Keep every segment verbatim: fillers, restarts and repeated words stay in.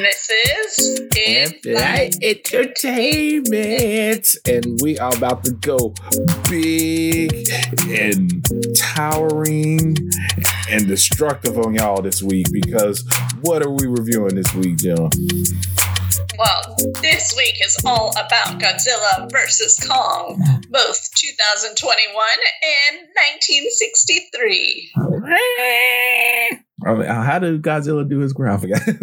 this is In-Flight Entertainment. And we are about to go big and towering and destructive on y'all this week, because what are we reviewing this week, Jill? Well, this week is all about Godzilla versus Kong, both two thousand twenty-one and nineteen sixty-three. I mean, how did Godzilla do his ground? For guys?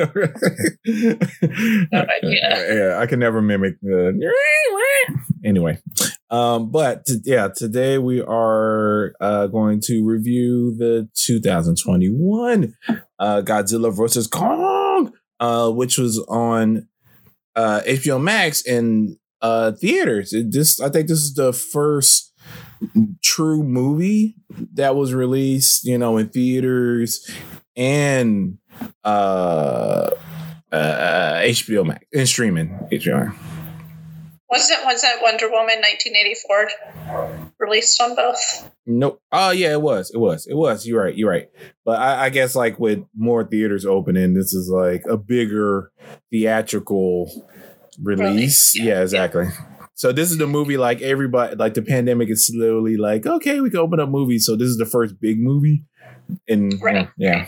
No idea. Yeah, I can never mimic the. Anyway, um, but t- yeah, today we are uh, going to review the two thousand twenty-one uh, Godzilla versus Kong, uh, which was on uh, H B O Max and uh, theaters. It just, I think this is the first true movie that was released, you know, in theaters and uh, uh, H B O Max and streaming. H B O. Wasn't was that Wonder Woman nineteen eighty-four released on both? Nope. Oh yeah, it was. It was. It was. You're right. You're right. But I, I guess like with more theaters opening, this is like a bigger theatrical release. Really? Yeah, yeah, exactly. Yeah. So this is the movie like everybody, like the pandemic is slowly like, okay, we can open up movies. So this is the first big movie. And right. Yeah.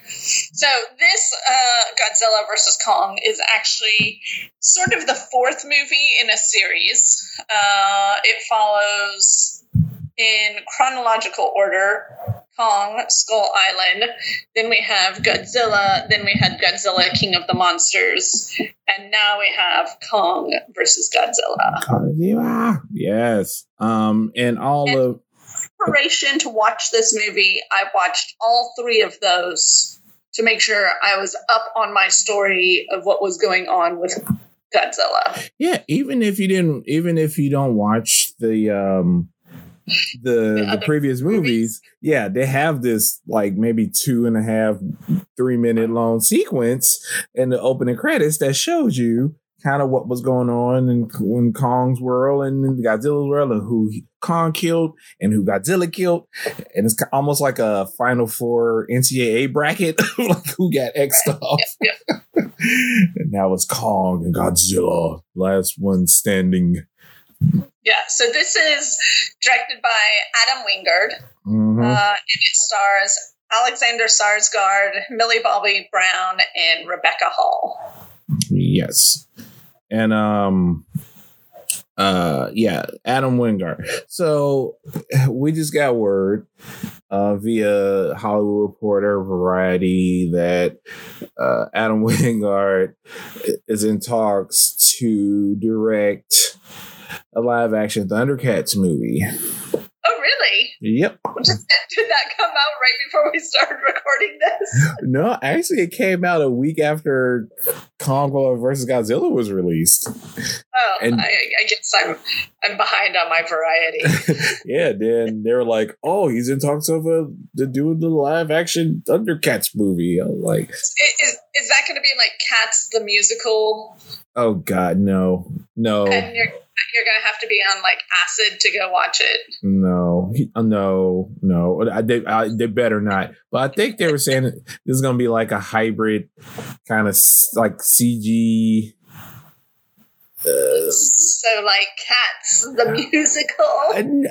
So this uh, Godzilla versus Kong is actually sort of the fourth movie in a series. Uh, it follows in chronological order Kong, Skull Island. Then we have Godzilla. Then we had Godzilla, King of the Monsters. And now we have Kong versus Godzilla. Godzilla. Yes. Um, and all and of preparation to watch this movie, I watched all three of those to make sure I was up on my story of what was going on with Godzilla. Yeah, even if you didn't, even if you don't watch the um the the, the previous movies, movies, yeah, they have this like maybe two and a half, three minute long sequence in the opening credits that shows you kind of what was going on in, in Kong's world and in Godzilla's world, and who Kong killed and who Godzilla killed. And it's almost like a Final Four N C double A bracket, like who got X'd off. Yeah, yeah. And now it's Kong and Godzilla, last one standing. Yeah, so this is directed by Adam Wingard. Mm-hmm. Uh, and it stars Alexander Skarsgård, Millie Bobby Brown, and Rebecca Hall. Yes. And um uh yeah, Adam Wingard. So we just got word uh via Hollywood Reporter, Variety, that uh Adam Wingard is in talks to direct a live action Thundercats movie. Oh, really? Yep. Did that come out right before we started recording this? No, actually, it came out a week after Kong versus Godzilla was released. Oh, and, I, I guess I'm I'm behind on my Variety. Yeah, then they were like, "Oh, he's in talks of a to do the live action Thundercats movie." I was like, "Is is, is that going to be like Cats the musical?" Oh God, no, no. And you're you're gonna have to be on like acid to go watch it. No, no, no. I, they, I, they better not. But I think they were saying this is gonna be like a hybrid kind of like C G. Uh, so like Cats the musical.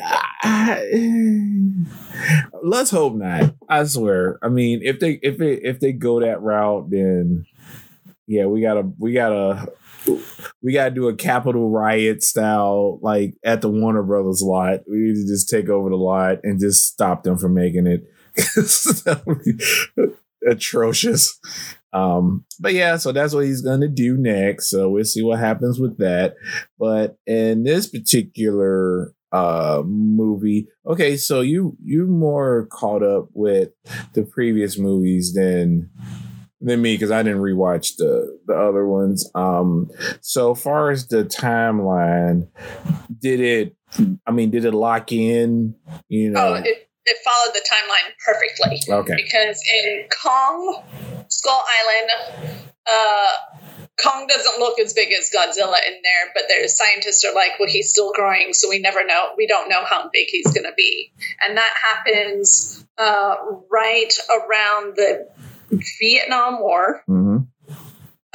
Uh, let's hope not. I swear. I mean, if they if it if they go that route, then yeah, we gotta we gotta. We gotta do a Capitol riot style, like at the Warner Brothers lot. We need to just take over the lot and just stop them from making it. That would be atrocious. Um, but yeah, so that's what he's gonna do next. So we'll see what happens with that. But in this particular uh movie, okay, so you you more caught up with the previous movies than. than me, because I didn't rewatch the, the other ones. Um, so far as the timeline, did it, I mean, did it lock in, you know? Oh, it, it followed the timeline perfectly. Okay. Because in Kong, Skull Island, uh, Kong doesn't look as big as Godzilla in there, but there's scientists are like, well, he's still growing, so we never know. We don't know how big he's going to be. And that happens uh, right around the Vietnam War. Mm-hmm.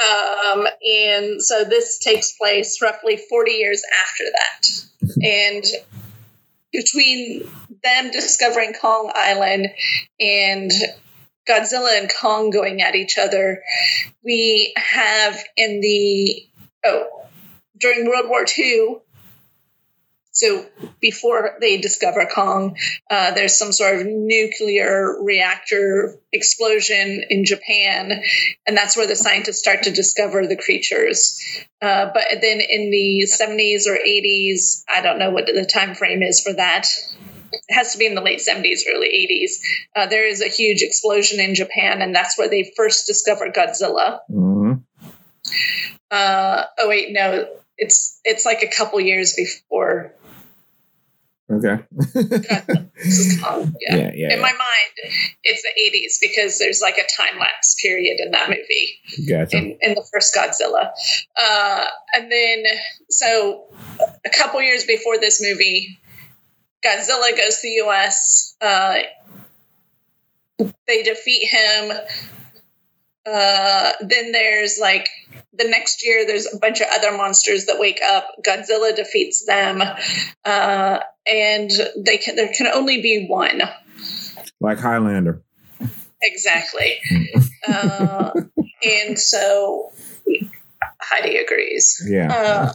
Um, and so this takes place roughly forty years after that. And between them discovering Kong Island and Godzilla and Kong going at each other, we have in the, oh, during World War Two, so before they discover Kong, uh, there's some sort of nuclear reactor explosion in Japan, and that's where the scientists start to discover the creatures. Uh, but then in the seventies or eighties, I don't know what the time frame is for that. It has to be in the late seventies, early eighties. Uh, there is a huge explosion in Japan, and that's where they first discover Godzilla. Mm-hmm. Uh, oh, wait, no. It's it's like a couple years before. Okay. This is Kong. Yeah. Yeah, yeah, In yeah. my mind, it's the eighties because there's like a time lapse period in that movie. Gotcha. In, in the first Godzilla. Uh, and then, so a couple years before this movie, Godzilla goes to the U S. Uh, they defeat him. Uh, then there's like the next year, there's a bunch of other monsters that wake up. Godzilla defeats them, uh, and they can there can only be one. Like Highlander. Exactly. uh, and so Heidi agrees. Yeah. Uh,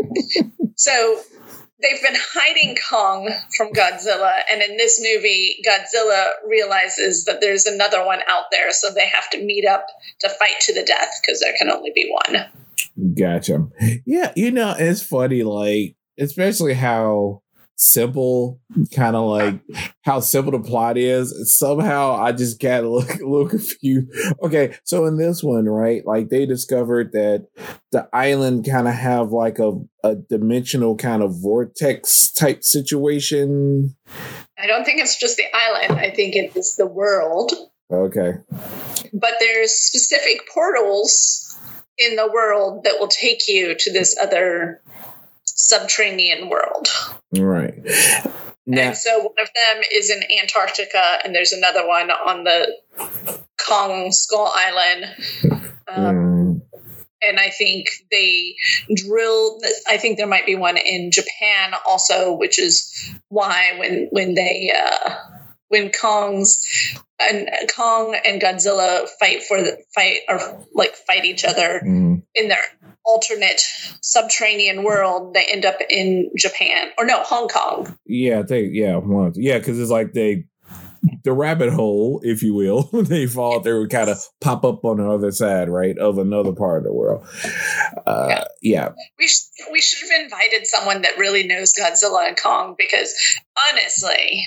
so they've been hiding Kong from Godzilla, and in this movie, Godzilla realizes that there's another one out there, so they have to meet up to fight to the death because there can only be one. Gotcha. Yeah, you know, it's funny, like, especially how simple, kind of like how simple the plot is. Somehow I just got a little, a little confused. Okay, so in this one, right, like they discovered that the island kind of have like a, a dimensional kind of vortex type situation. I don't think it's just the island. I think it is the world. Okay. But there's specific portals in the world that will take you to this other subterranean world. Right. Now, and so one of them is in Antarctica, and there's another one on the Kong Skull Island. Um, mm, and I think they drilled, I think there might be one in Japan also, which is why when, when they, uh, when Kong's and Kong and Godzilla fight for the fight or like fight each other mm, in their alternate subterranean world, they end up in Japan or no, Hong Kong. yeah, they yeah, one, yeah, because it's like they the rabbit hole, if you will, they fall through, kind of pop up on the other side, right, of another part of the world. Uh, yeah. yeah. We sh- we should have invited someone that really knows Godzilla and Kong because honestly,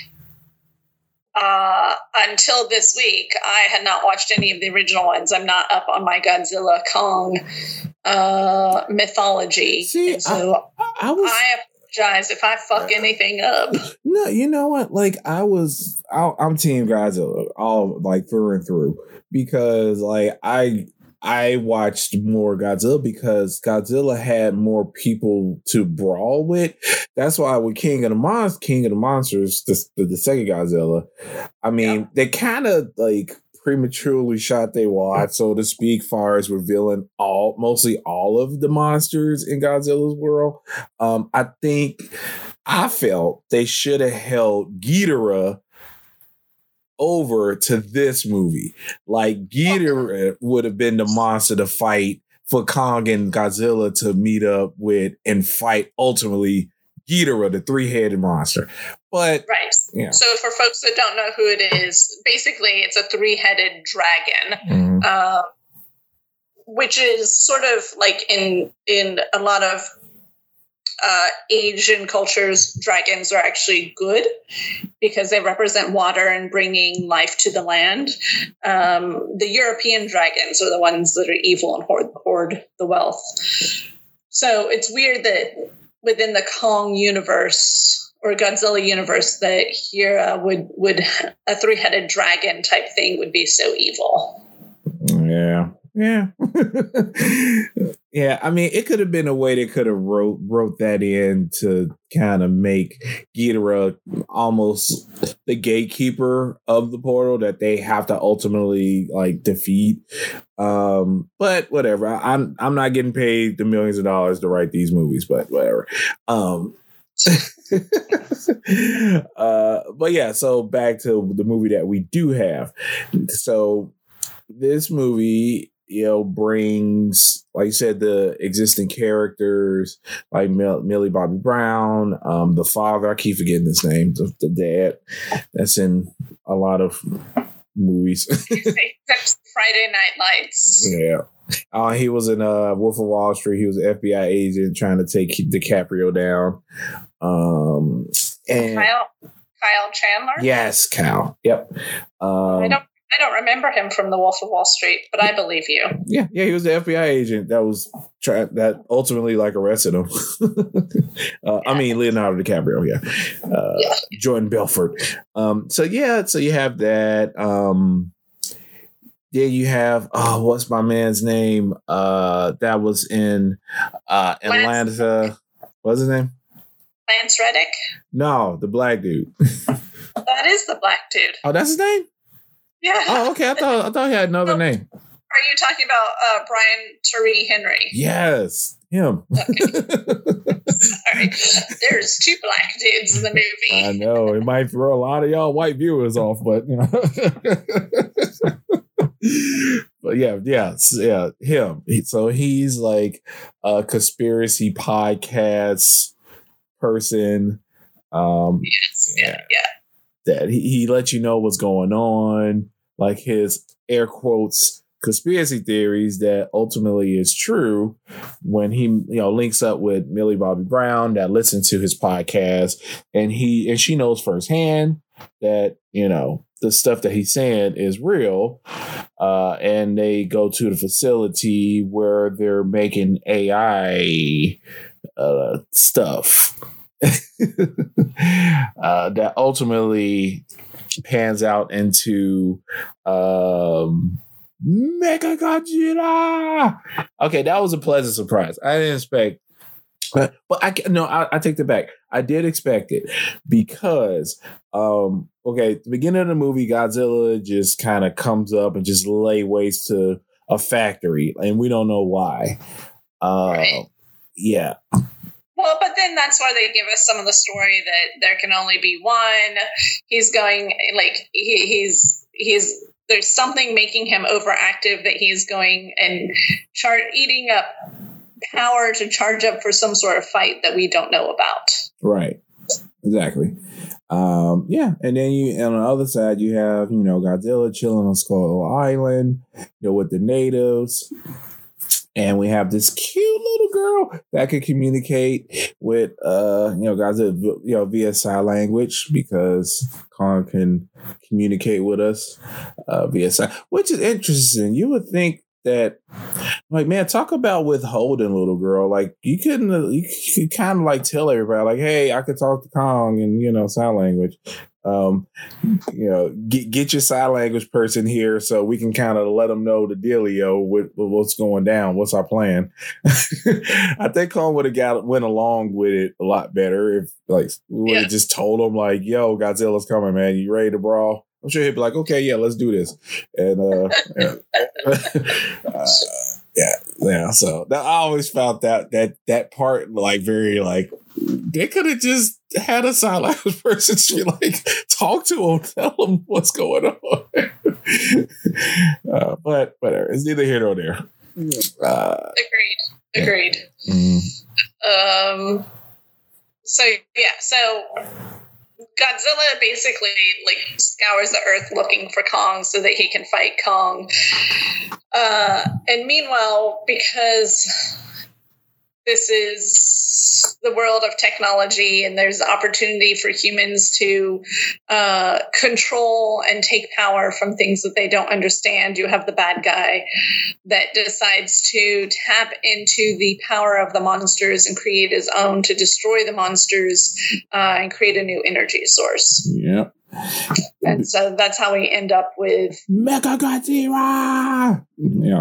uh, until this week, I had not watched any of the original ones. I'm not up on my Godzilla Kong uh, mythology. See, and so I, I was. I apologize if I fuck anything up. No, you know what? Like I was, I, I'm Team Godzilla, all like through and through, because like I. I watched more Godzilla because Godzilla had more people to brawl with. That's why with King of the Monsters, King of the Monsters, the, the, the second Godzilla, I mean, yeah. they kind of like prematurely shot their wad, so to speak, far as revealing all, mostly all of the monsters in Godzilla's world. Um, I think, I felt they should have held Ghidorah over to this movie. Like Ghidorah would have been the monster to fight for Kong and Godzilla to meet up with and fight ultimately Ghidorah, the three-headed monster. But right. Yeah. So for folks that don't know who it is, basically it's a three-headed dragon, mm-hmm. uh, which is sort of like in in a lot of Uh, Asian cultures, dragons are actually good because they represent water and bringing life to the land. Um, the European dragons are the ones that are evil and hoard, hoard the wealth. So it's weird that within the Kong universe or Godzilla universe that here would, would a three-headed dragon type thing would be so evil. Yeah. Yeah. Yeah, I mean, it could have been a way they could have wrote wrote that in to kind of make Ghidorah almost the gatekeeper of the portal that they have to ultimately like defeat. Um, but whatever. I, I'm I'm not getting paid the millions of dollars to write these movies, but whatever. Um, uh, but yeah, so back to the movie that we do have. So this movie, you know, brings, like you said, the existing characters like Mill- Millie Bobby Brown, um, the father, I keep forgetting his name, the, the dad that's in a lot of movies. Except Friday Night Lights. Yeah. Uh, he was in uh, Wolf of Wall Street. He was an F B I agent trying to take DiCaprio down. Um, and Kyle, Kyle Chandler? Yes, Kyle. Yep. Um, I don't I don't remember him from The Wolf of Wall Street, but I believe you. Yeah, yeah, he was the F B I agent that was try- that ultimately like arrested him. uh, I mean, Leonardo DiCaprio, yeah, uh, yeah. Jordan Belfort. Um, so yeah, so you have that. Um, then you have oh, what's my man's name? Uh, that was in uh, Atlanta. Lance. What's his name? Lance Reddick. No, the black dude. That is the black dude. Oh, that's his name. Yeah. Oh, okay. I thought I thought he had another oh, name. Are you talking about uh, Brian Tyree Henry? Yes, him. Okay. Sorry, there's two black dudes in the movie. I know it might throw a lot of y'all white viewers off, but you know. But yeah, yeah, yeah, him. So he's like a conspiracy podcast person. Um, yes, yeah, yeah. That he, he lets you know what's going on, like his air quotes conspiracy theories that ultimately is true when he, you know, links up with Millie Bobby Brown that listens to his podcast, and he and she knows firsthand that, you know, the stuff that he's saying is real. Uh, and they go to the facility where they're making A I uh, stuff. uh, that ultimately pans out into um, Mega Godzilla. Okay, that was a pleasant surprise. I didn't expect, but, but I no, I, I take that back. I did expect it because, um, okay, at the beginning of the movie, Godzilla just kind of comes up and just lay waste to a factory, and we don't know why. Uh, right. Yeah. Well, but then that's why they give us some of the story that there can only be one. He's going like he, he's he's there's something making him overactive that he's going and char- eating up power to charge up for some sort of fight that we don't know about. Right. Exactly. Um, yeah, and then you on the other side you have, you know, Godzilla chilling on Skull Island, you know, with the natives. And we have this cute little girl that can communicate with, uh, you know, guys, you know, via sign language because Kong can communicate with us uh, via sign, which is interesting. You would think that, like, man, talk about withholding, little girl. Like, you couldn't, you could kind of like tell everybody, like, hey, I could talk to Kong and, you know, sign language. Um, you know, get get your sign language person here so we can kind of let them know the dealio with, with what's going down. What's our plan? I think Kong would have got went along with it a lot better if, like, we would have yeah. just told him, like, "Yo, Godzilla's coming, man. You ready to brawl?" I'm sure he'd be like, "Okay, yeah, let's do this." And uh, yeah. uh, yeah, yeah. So that, I always felt that that that part like very like they could have just had a sign language person just be like talk to him, tell him what's going on. uh, but whatever, it's neither here nor there. Uh, agreed. Agreed. Yeah. Mm. Um. So yeah. So Godzilla basically like scours the earth looking for Kong so that he can fight Kong. Uh, and meanwhile, because this is the world of technology and there's the opportunity for humans to uh, control and take power from things that they don't understand, you have the bad guy that decides to tap into the power of the monsters and create his own to destroy the monsters uh, and create a new energy source. Yeah. And so that's how we end up with Mecha Godzilla. Yeah.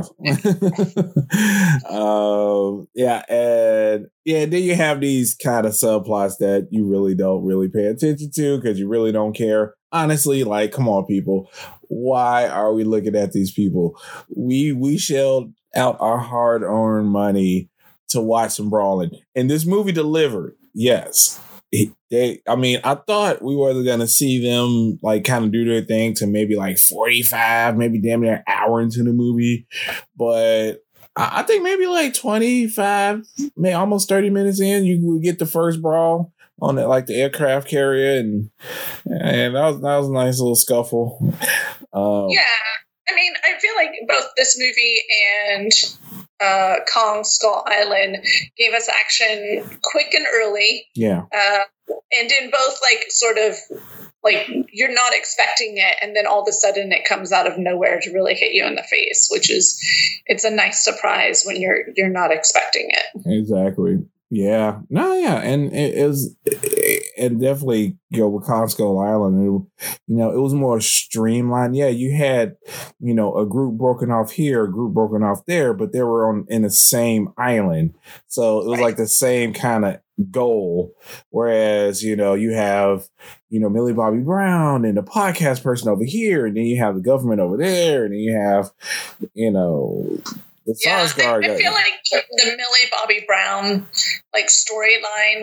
um, yeah, and yeah, then you have these kind of subplots that you really don't really pay attention to because you really don't care. Honestly, like, come on, people. Why are we looking at these people? We we shelled out our hard-earned money to watch some brawling. And this movie delivered. Yes. It, they, I mean, I thought we were going to see them like kind of do their thing to maybe like forty-five, maybe damn near an hour into the movie. But I, I think maybe like twenty-five, maybe almost thirty minutes in, you would get the first brawl on that, like the aircraft carrier. And, and that was, that was a nice little scuffle. Um, yeah. I mean, I feel like both this movie and uh, Kong Skull Island gave us action quick and early. Yeah. Uh, and in both, like, sort of, like, you're not expecting it, and then all of a sudden it comes out of nowhere to really hit you in the face, which is, it's a nice surprise when you're you're not expecting it. Exactly. Yeah. No, yeah. And it is, and definitely, you know, with Kong Skull Island, it, you know, it was more streamlined. Yeah, you had, you know, a group broken off here, a group broken off there, but they were on in the same island. So it was Right. like the same kind of goal. Whereas, you know, you have, you know, Millie Bobby Brown and the podcast person over here, and then you have the government over there, and then you have, you know, the Yeah, Sarsgaard I, I guy. feel like the Millie Bobby Brown, like, storyline,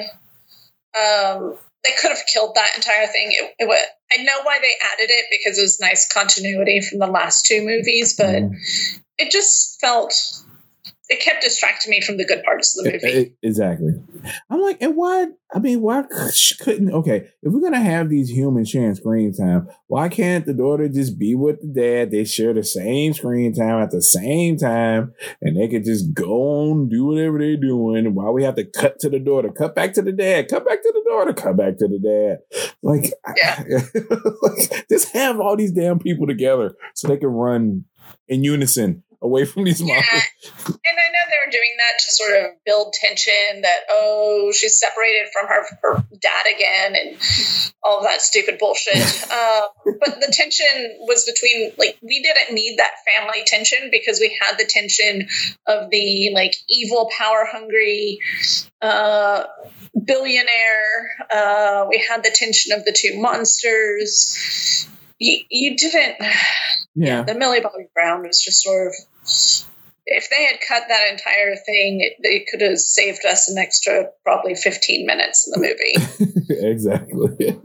um, they could have killed that entire thing. It, it would, I know why they added it, because it was nice continuity from the last two movies, but Mhm. it just felt, it kept distracting me from the good parts of the movie. E- e- Exactly. I'm like, and why? I mean, why couldn't? Okay, if we're gonna have these humans sharing screen time, why can't the daughter just be with the dad? They share the same screen time at the same time, and they could just go on do whatever they're doing. Why we have to cut to the daughter, cut back to the dad, cut back to the daughter, cut back to the dad? Like, Yeah. like just have all these damn people together so they can run in unison away from these Yeah, monsters. and I know they were doing that to sort of build tension that, oh, she's separated from her, her dad again and all of that stupid bullshit. uh, but the tension was between, like, we didn't need that family tension because we had the tension of the, like, evil, power-hungry uh, billionaire. Uh, we had the tension of the two monsters. You, you didn't... Yeah. The Millie Bobby Brown was just sort of, if they had cut that entire thing, it, they could have saved us an extra probably fifteen minutes in the movie. Exactly.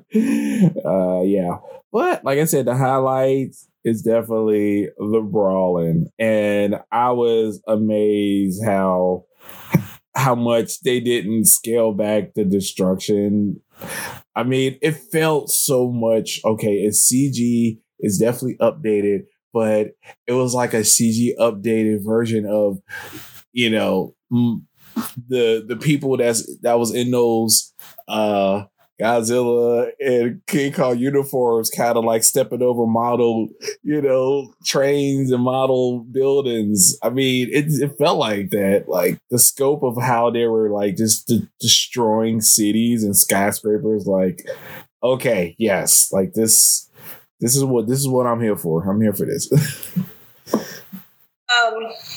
uh, yeah. But like I said, the highlights is definitely the brawling. And I was amazed how how much they didn't scale back the destruction. I mean, it felt so much, okay, it's C G, it's definitely updated, but it was like a C G updated version of, you know, the the people that's that was in those uh Godzilla and King Kong uniforms, kind of like stepping over model, you know, trains and model buildings. I mean, it it felt like that, like the scope of how they were like just de- destroying cities and skyscrapers. Like, okay, yes, like this. This is what this is what I'm here for. I'm here for this. um,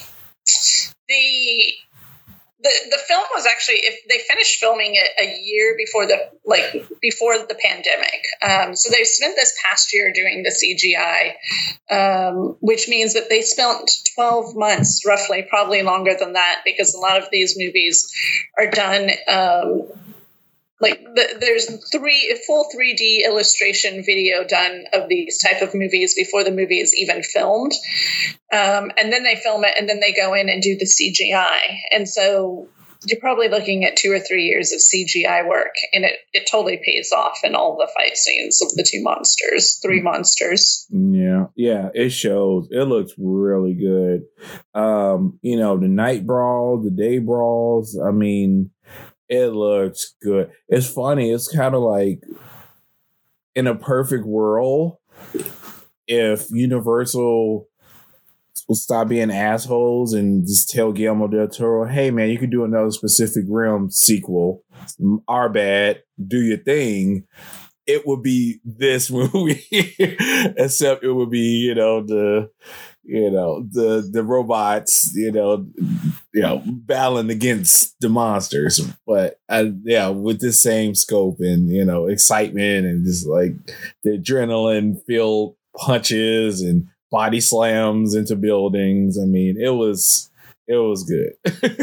the the the film was actually, if they finished filming it a year before the like before the pandemic. Um, so they spent this past year doing the C G I, um, which means that they spent twelve months, roughly, probably longer than that, because a lot of these movies are done. Um, Like the, there's three full three D illustration video done of these type of movies before the movie is even filmed, um, and then they film it and then they go in and do the C G I, and so you're probably looking at two or three years of C G I work, and it, it totally pays off in all the fight scenes of the two monsters, three monsters. Yeah, yeah, it shows. It looks really good. Um, you know, the night brawl, the day brawls. I mean. It looks good. It's funny. It's kind of like in a perfect world, if Universal will stop being assholes and just tell Guillermo del Toro, hey, man, you could do another Pacific Rim sequel. Our bad. Do your thing. it would be this movie, except it would be, you know, the, you know, the the robots, you know, you know, battling against the monsters. But I, yeah, with the same scope and, you know, excitement and just like the adrenaline filled punches and body slams into buildings. I mean, it was it was good.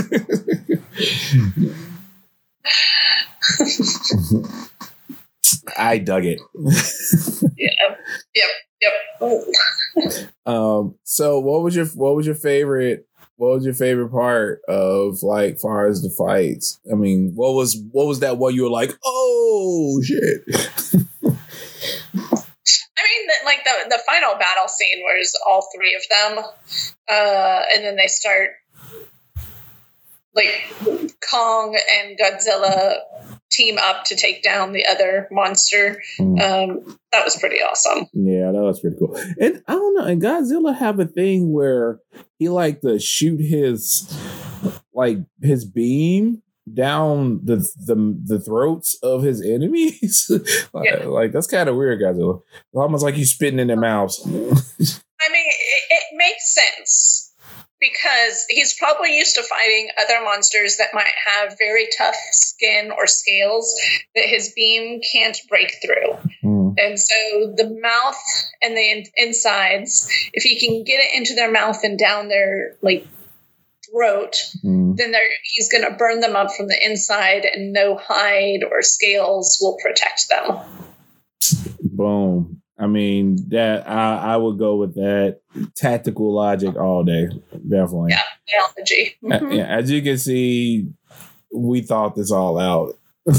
I dug it. Yeah. Yep. Yep. um. So, what was your what was your favorite? What was your favorite part of, like, far as the fights? I mean, what was what was that one you were like, oh shit? I mean, the, like the the final battle scene where it's all three of them, uh, and then they start like Kong and Godzilla team up to take down the other monster. Mm. Um, that was pretty awesome. Yeah, that was pretty cool. And I don't know, and Godzilla have a thing where he like to shoot his like his beam down the the, the throats of his enemies. like, yeah. like that's kind of weird, Godzilla. Almost like he's spitting in their mouths. I mean, it, it makes sense. Because he's probably used to fighting other monsters that might have very tough skin or scales that his beam can't break through. Mm. And so the mouth and the in- insides, if he can get it into their mouth and down their like throat, mm. then they're, he's going to burn them up from the inside, and no hide or scales will protect them. Boom. I mean, that I, I would go with that. Tactical logic all day. Definitely. Yeah, biology. Mm-hmm. Yeah, as you can see, we thought this all out.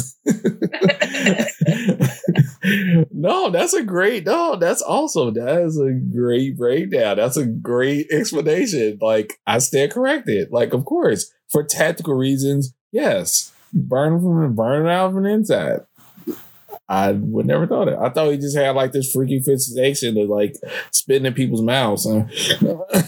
No, that's a great, no, that's awesome. That is a great breakdown. That's a great explanation. Like, I stand corrected. Like, of course, for tactical reasons, yes. Burn from burn it out from the inside. I would never thought it. I thought he just had like this freaky fixation to like spitting in people's mouths. Huh? I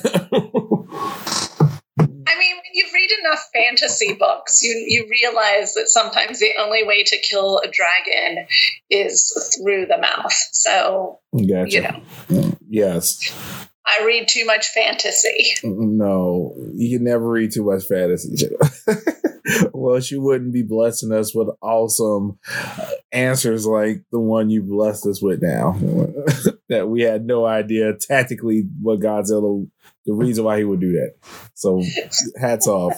mean, when you read enough fantasy books, you you realize that sometimes the only way to kill a dragon is through the mouth. So, gotcha. You know. Yes. I read too much fantasy. No, you can never read too much fantasy. Well, she wouldn't be blessing us with awesome answers like the one you blessed us with now. That we had no idea tactically what Godzilla, the reason why he would do that. So, hats off.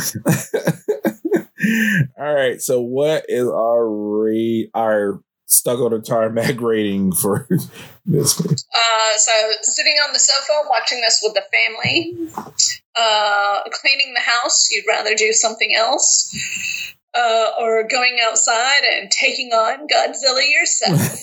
All right. So, what is our rate? Our stuck on the tarmac rating for this? Uh, so sitting on the sofa watching this with the family, uh, cleaning the house, you'd rather do something else, uh, or going outside and taking on Godzilla yourself.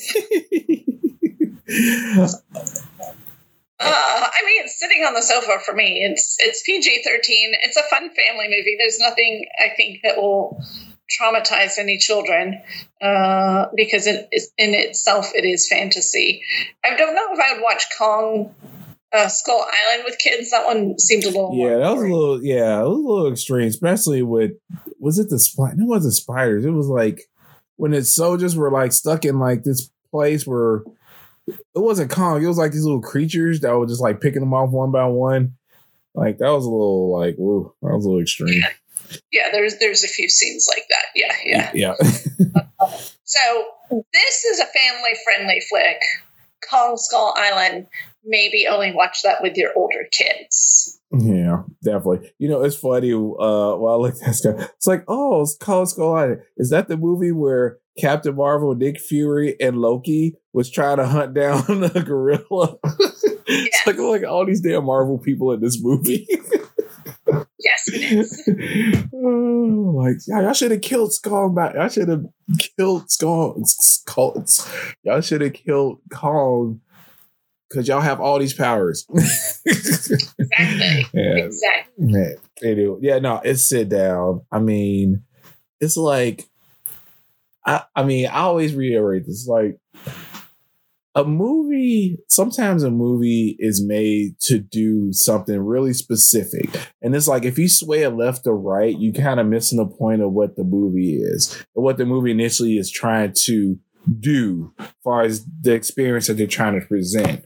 uh, I mean, sitting on the sofa for me, it's it's P G thirteen. It's a fun family movie. There's nothing I think that will traumatize any children, uh, because it is, in itself it is fantasy. I don't know if I would watch Kong uh, Skull Island with kids. That one seemed a little yeah, more that was boring. a little yeah, it was a little extreme, especially with was it the spider? No, it wasn't spiders. It was like when the soldiers were like stuck in like this place where it wasn't Kong. It was like these little creatures that were just like picking them off one by one. Like that was a little like whoa, that was a little extreme. Yeah, there's there's a few scenes like that. Yeah, yeah. Yeah. So this is a family-friendly flick. Kong Skull Island, maybe only watch that with your older kids. Yeah, definitely. You know, it's funny. Uh, well, I look at this guy. It's like, oh, it's Kong Skull Island. Is that the movie where Captain Marvel, Nick Fury, and Loki was trying to hunt down a gorilla? Yes. It's like, like all these damn Marvel people in this movie. Yes, it is. Oh, like, yeah, y'all should have killed Skull back. Y'all should have killed Skull. Skull. Y'all should have killed Kong because y'all have all these powers. Exactly. Yeah. Exactly. Man. Anyway, yeah, no, it's sit down. I mean, it's like, I, I mean, I always reiterate this. Like, a movie, sometimes a movie is made to do something really specific. And it's like, if you sway it left or right, you kind of missing the point of what the movie is and what the movie initially is trying to do as far as the experience that they're trying to present.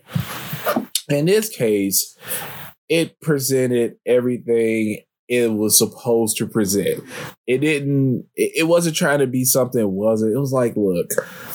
In this case, it presented everything it was supposed to present. It didn't, it, it wasn't trying to be something it wasn't. It was like, look,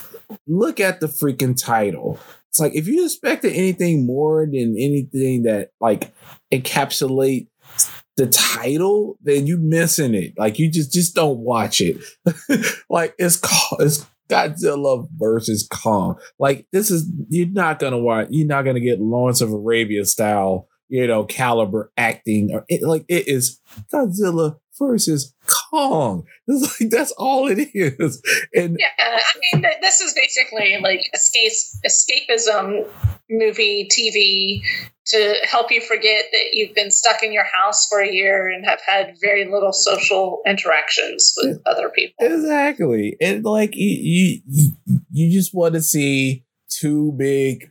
look at the freaking title. It's like, if you expected anything more than anything that like encapsulate the title, then you missing it. Like, you just, just don't watch it. Like, it's called, it's Godzilla versus Kong. Like, this is, you're not going to watch, you're not going to get Lawrence of Arabia style, you know, caliber acting, or it, like, it is Godzilla versus Kong. It's like, that's all it is. And yeah, I mean, this is basically like escape, escapism movie, T V, to help you forget that you've been stuck in your house for a year and have had very little social interactions with other people. Exactly. And like, you, you, you just want to see two big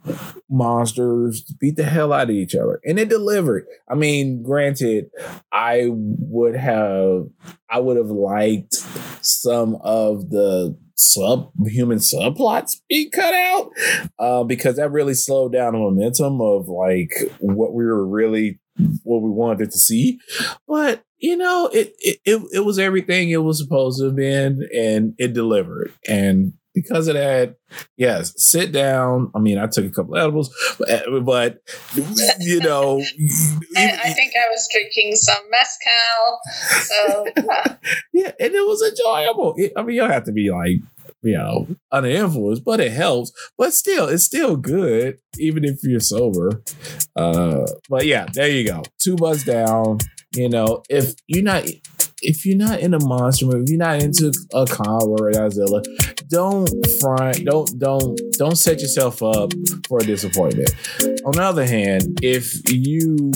monsters beat the hell out of each other, and it delivered. I mean, granted, I would have, I would have liked some of the subhuman subplots being cut out, uh, because that really slowed down the momentum of like what we were really, what we wanted to see. But you know, it it it, it was everything it was supposed to have been, and it delivered. And because of that, yes, sit down. I mean, I took a couple edibles, but, but you know, I, I think I was drinking some mezcal. So yeah, yeah, and it was enjoyable. It, I mean, you don't have to be like, you know, under influence, but it helps. But still, it's still good, even if you're sober. Uh, but yeah, there you go. Two buzz down. You know, if you're not, if you're not in a monster movie, if you're not into a Kong or a Godzilla, don't front, don't, don't, don't set yourself up for a disappointment. On the other hand, if you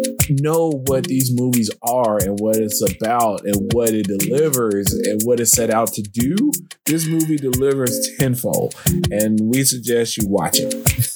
know what these movies are and what it's about and what it delivers and what it's set out to do, this movie delivers tenfold, and we suggest you watch it.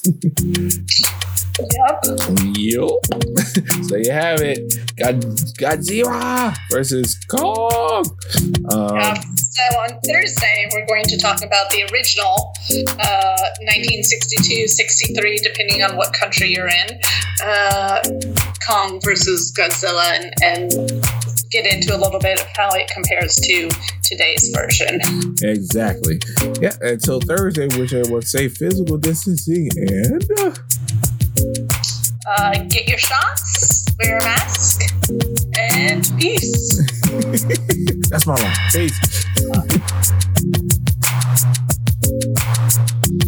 Yep. Yo. So you have it. God, Godzilla versus Kong. Um, yeah. So on Thursday, we're going to talk about the original uh, nineteen sixty-two sixty-three, depending on what country you're in, uh, Kong versus Godzilla, and, and get into a little bit of how it compares to today's version. Exactly. Yeah, until Thursday, which I would say physical distancing and... Uh, Uh, get your shots, wear a mask, and peace. That's my line. Peace.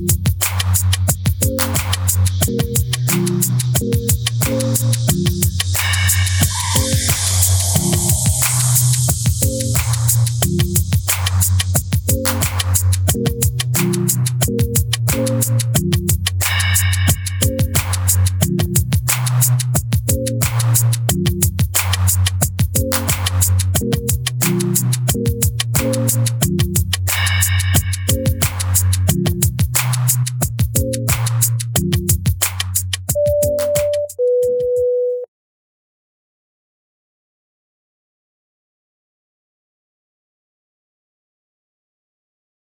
Uh.